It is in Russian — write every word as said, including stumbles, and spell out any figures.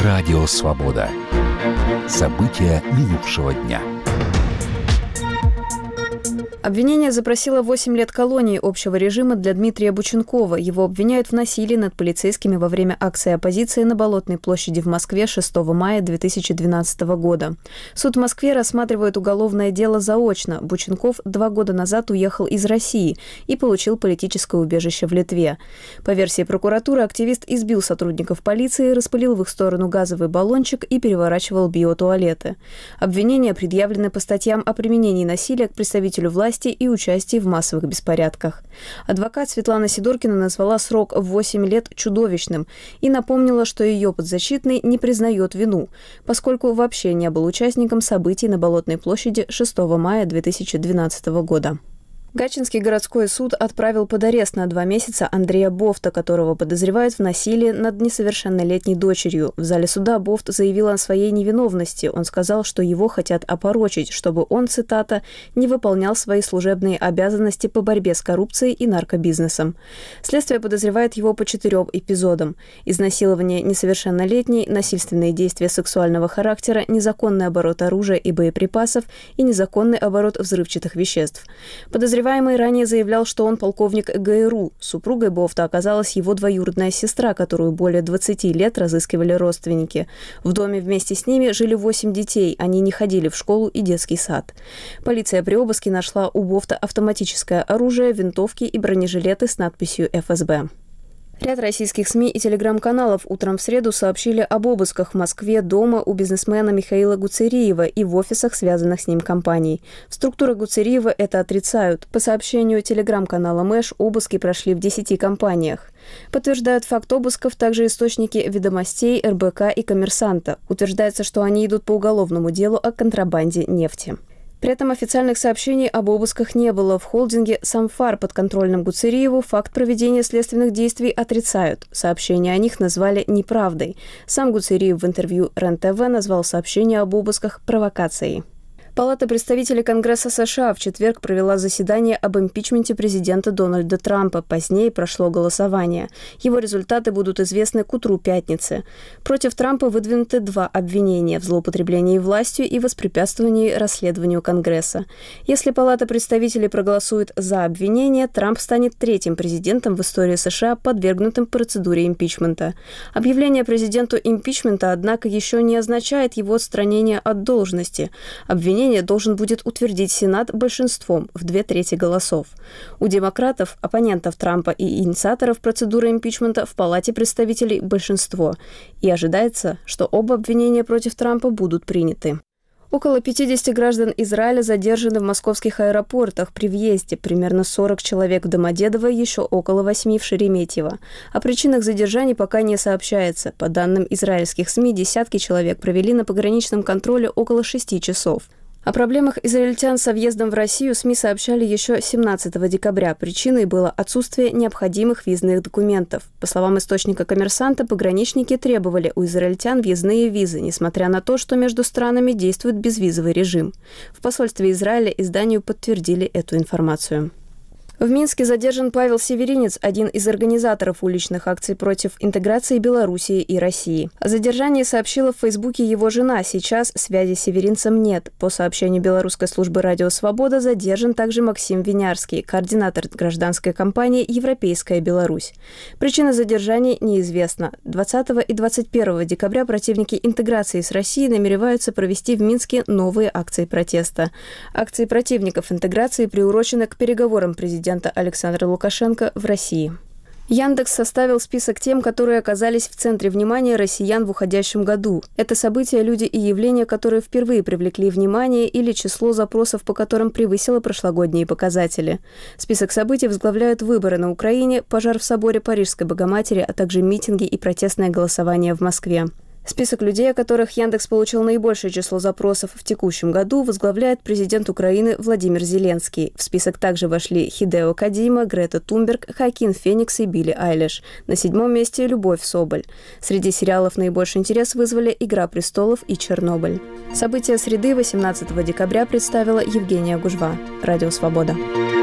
Радио «Свобода». События минувшего дня. Обвинение запросило восемь лет колонии общего режима для Дмитрия Бученкова. Его обвиняют в насилии над полицейскими во время акции оппозиции на Болотной площади в Москве шестого мая две тысячи двенадцатого года. Суд в Москве рассматривает уголовное дело заочно. Бученков два года назад уехал из России и получил политическое убежище в Литве. По версии прокуратуры, активист избил сотрудников полиции, распылил в их сторону газовый баллончик и переворачивал биотуалеты. Обвинения предъявлены по статьям о применении насилия к представителю власти и участии в массовых беспорядках. Адвокат Светлана Сидоркина назвала срок в восемь лет чудовищным и напомнила, что ее подзащитный не признает вину, поскольку вообще не был участником событий на Болотной площади шестого мая две тысячи двенадцатого года. Гатчинский городской суд отправил под арест на два месяца Андрея Бофта, которого подозревают в насилии над несовершеннолетней дочерью. В зале суда Бофт заявил о своей невиновности. Он сказал, что его хотят опорочить, чтобы он, цитата, «не выполнял свои служебные обязанности по борьбе с коррупцией и наркобизнесом». Следствие подозревает его по четырем эпизодам: изнасилование несовершеннолетней, насильственные действия сексуального характера, незаконный оборот оружия и боеприпасов и незаконный оборот взрывчатых веществ. Подозреваемый Подозреваемый ранее заявлял, что он полковник ГРУ. Супругой Бофта оказалась его двоюродная сестра, которую более двадцати лет разыскивали родственники. В доме вместе с ними жили восемь детей, они не ходили в школу и детский сад. Полиция при обыске нашла у Бофта автоматическое оружие, винтовки и бронежилеты с надписью эф эс бэ. Ряд российских СМИ и телеграм-каналов утром в среду сообщили об обысках в Москве дома у бизнесмена Михаила Гуцериева и в офисах, связанных с ним компаний. Структуры Гуцериева это отрицают. По сообщению телеграм-канала Мэш, обыски прошли в десяти компаниях. Подтверждают факт обысков также источники «Ведомостей», эр бэ ка и «Коммерсанта». Утверждается, что они идут по уголовному делу о контрабанде нефти. При этом официальных сообщений об обысках не было. В холдинге «Самфар», подконтрольном Гуцериеву, факт проведения следственных действий отрицают. Сообщения о них назвали неправдой. Сам Гуцериев в интервью эр эн тэ вэ назвал сообщения об обысках провокацией. Палата представителей Конгресса США в четверг провела заседание об импичменте президента Дональда Трампа. Позднее прошло голосование. Его результаты будут известны к утру пятницы. Против Трампа выдвинуты два обвинения – в злоупотреблении властью и воспрепятствовании расследованию Конгресса. Если Палата представителей проголосует за обвинение, Трамп станет третьим президентом в истории США, подвергнутым процедуре импичмента. Объявление президенту импичмента, однако, еще не означает его отстранение от должности. Обвинение должен будет утвердить Сенат большинством в две трети голосов. У демократов, оппонентов Трампа и инициаторов процедуры импичмента в Палате представителей большинство. И ожидается, что оба обвинения против Трампа будут приняты. Около пятидесяти граждан Израиля задержаны в московских аэропортах при въезде, примерно сорок человек в Домодедово, еще около восьми в Шереметьево. О причинах задержаний пока не сообщается. По данным израильских СМИ, десятки человек провели на пограничном контроле около шести часов. О проблемах израильтян со въездом в Россию СМИ сообщали еще семнадцатого декабря. Причиной было отсутствие необходимых визных документов. По словам источника «Коммерсанта», пограничники требовали у израильтян въездные визы, несмотря на то, что между странами действует безвизовый режим. В посольстве Израиля изданию подтвердили эту информацию. В Минске задержан Павел Северинец, один из организаторов уличных акций против интеграции Белоруссии и России. О задержании сообщила в Фейсбуке его жена. Сейчас связи с северинцем нет. По сообщению белорусской службы «Радио Свобода» задержан также Максим Винярский, координатор гражданской кампании «Европейская Беларусь». Причина задержания неизвестна. двадцатого и двадцать первого декабря противники интеграции с Россией намереваются провести в Минске новые акции протеста. Акции противников интеграции приурочены к переговорам президента президента Александра Лукашенко в России. Яндекс составил список тем, которые оказались в центре внимания россиян в уходящем году. Это события, люди и явления, которые впервые привлекли внимание, или число запросов, по которым превысило прошлогодние показатели. Список событий возглавляют выборы на Украине, пожар в соборе Парижской Богоматери, а также митинги и протестное голосование в Москве. Список людей, о которых Яндекс получил наибольшее число запросов в текущем году, возглавляет президент Украины Владимир Зеленский. В список также вошли Хидео Кодзима, Грета Тунберг, Хоакин Феникс и Билли Айлиш. На седьмом месте Любовь Соболь. Среди сериалов наибольший интерес вызвали «Игра престолов» и «Чернобыль». События среды восемнадцатого декабря представила Евгения Гужва. Радио «Свобода».